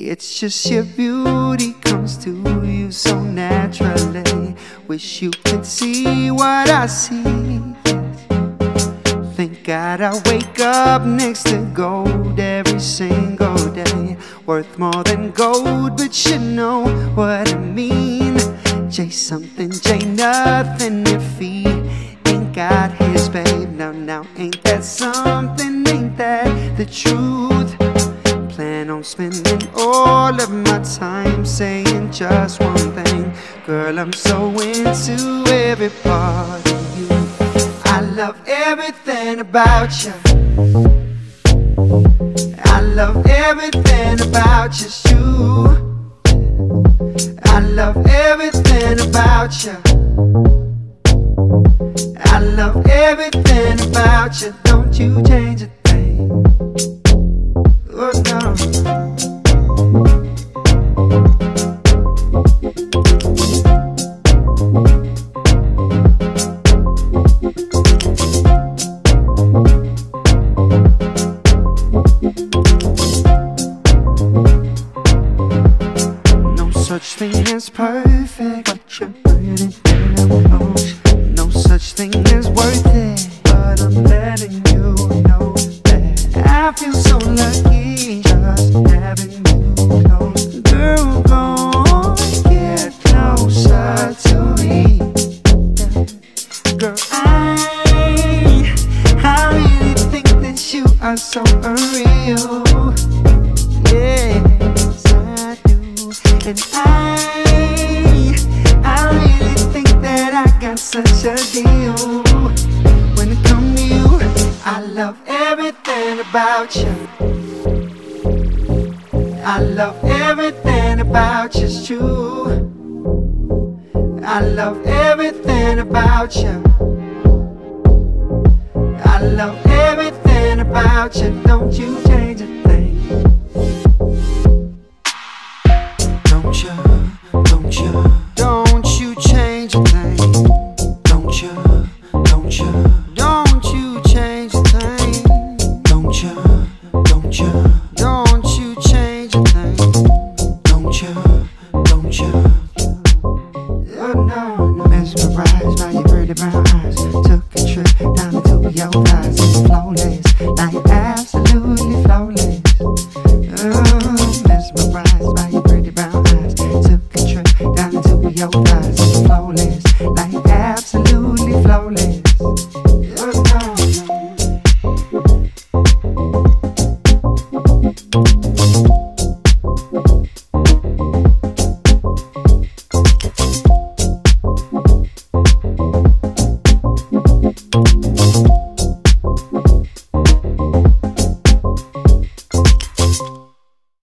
It's just your beauty comes to you so naturally. Wish you could see what I see. Thank God I wake up next to gold every single day. Worth more than gold, but you know what I mean. J something, J nothing if he ain't got his babe. Now, ain't that something? Ain't that the truth? Plan on spending all of my time saying just one thing. Girl, I'm so into every part of you. I love everything about you. I love everything about you. I love everything about you. I love everything about you. Don't you change a thing. Oh no. No such thing as perfect, but you're pretty close. No such thing as worth it, but I'm letting you know that I feel so lucky just having you close. Girl, go get closer to me. Girl, I really think that you are so unreal. Yes, I do. And I really think that I got such a deal. When it comes to you, I love everything about you. I love everything about you, it's true. I love everything about you. I love everything about you. Don't you change a thing. Don't you change a thing. Don't you change a thing. Don't you change a thing. Don't you. Oh no, mesmerized by your pretty brown eyes. Took a trip down into your thighs. It's flawless, like absolutely flawless. Oh, mesmerized by your pretty brown eyes. Took a trip down into your thighs. It's flawless, like absolutely.